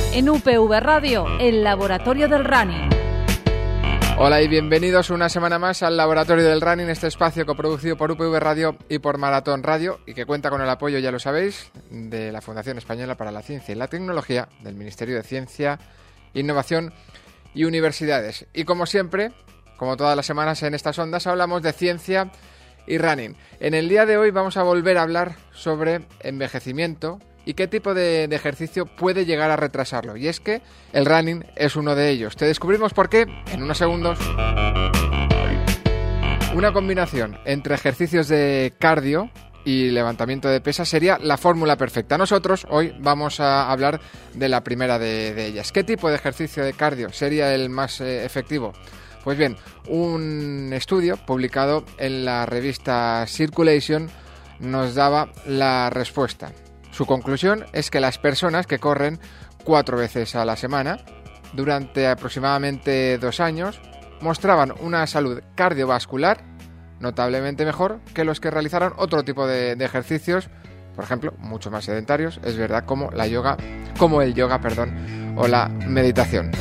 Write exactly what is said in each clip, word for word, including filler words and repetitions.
En U P V Radio, el Laboratorio del Running. Hola y bienvenidos una semana más al Laboratorio del Running, este espacio coproducido por U P V Radio y por Maratón Radio y que cuenta con el apoyo, ya lo sabéis, de la Fundación Española para la Ciencia y la Tecnología, del Ministerio de Ciencia, Innovación y Universidades. Y como siempre, como todas las semanas en estas ondas, hablamos de ciencia y running. En el día de hoy vamos a volver a hablar sobre envejecimiento y qué tipo de, de ejercicio puede llegar a retrasarlo. Y es que el running es uno de ellos. Te descubrimos por qué en unos segundos. Una combinación entre ejercicios de cardio y levantamiento de pesas sería la fórmula perfecta. Nosotros hoy vamos a hablar de la primera de, de ellas. ¿Qué tipo de ejercicio de cardio sería el más eh, efectivo? Pues bien, un estudio publicado en la revista Circulation nos daba la respuesta. Su conclusión es que las personas que corren cuatro veces a la semana durante aproximadamente dos años mostraban una salud cardiovascular notablemente mejor que los que realizaron otro tipo de, de ejercicios, por ejemplo, mucho más sedentarios, es verdad, como la yoga, como el yoga, perdón, o la meditación.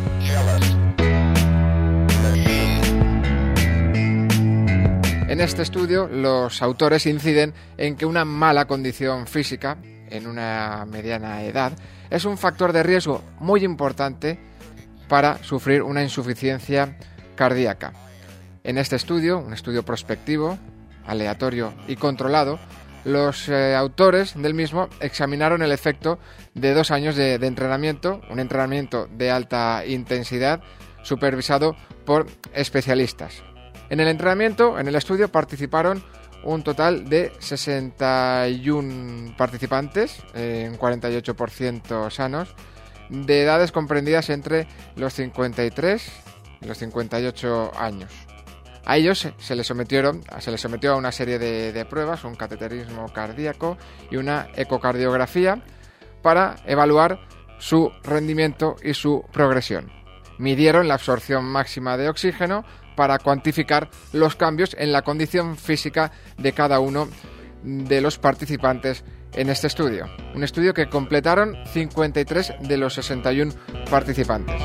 En este estudio, los autores inciden en que una mala condición física en una mediana edad es un factor de riesgo muy importante para sufrir una insuficiencia cardíaca. En este estudio, un estudio prospectivo, aleatorio y controlado, los eh, autores del mismo examinaron el efecto de dos años de, de entrenamiento, un entrenamiento de alta intensidad supervisado por especialistas. En el entrenamiento, en el estudio, participaron un total de sesenta y uno participantes, en cuarenta y ocho por ciento sanos, de edades comprendidas entre los cincuenta y tres y los cincuenta y ocho años. A ellos se les sometieron, se les sometió a una serie de, de pruebas, un cateterismo cardíaco y una ecocardiografía para evaluar su rendimiento y su progresión. Midieron la absorción máxima de oxígeno para cuantificar los cambios en la condición física de cada uno de los participantes en este estudio. Un estudio que completaron cincuenta y tres de los sesenta y uno participantes.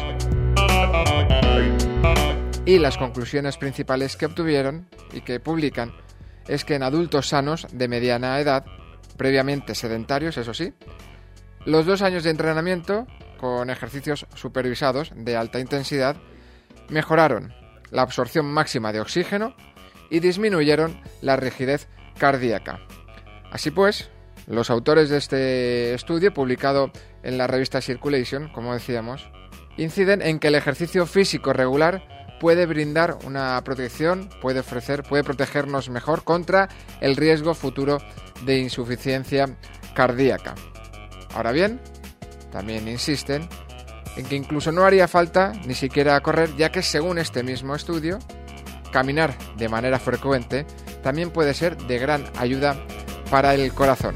Y las conclusiones principales que obtuvieron y que publican es que en adultos sanos de mediana edad, previamente sedentarios, eso sí, los dos años de entrenamiento con ejercicios supervisados de alta intensidad mejoraron la absorción máxima de oxígeno y disminuyeron la rigidez cardíaca. Así pues, los autores de este estudio, publicado en la revista Circulation, como decíamos, inciden en que el ejercicio físico regular puede brindar una protección, puede ofrecer, puede protegernos mejor contra el riesgo futuro de insuficiencia cardíaca. Ahora bien, también insisten en que incluso no haría falta ni siquiera correr, ya que según este mismo estudio, caminar de manera frecuente también puede ser de gran ayuda para el corazón.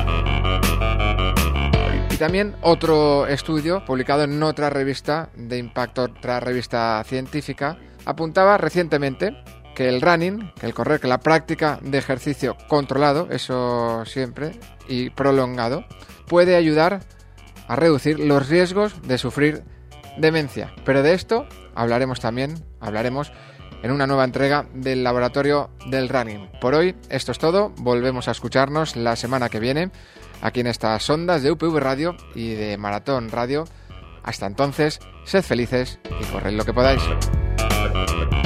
Y también otro estudio publicado en otra revista de impacto, otra revista científica, apuntaba recientemente que el running, que el correr, que la práctica de ejercicio controlado, eso siempre, y prolongado, puede ayudar a reducir los riesgos de sufrir demencia. Pero de esto hablaremos también, hablaremos en una nueva entrega del Laboratorio del Running. Por hoy, esto es todo. Volvemos a escucharnos la semana que viene aquí en estas ondas de U P V Radio y de Maratón Radio. Hasta entonces, sed felices y corred lo que podáis.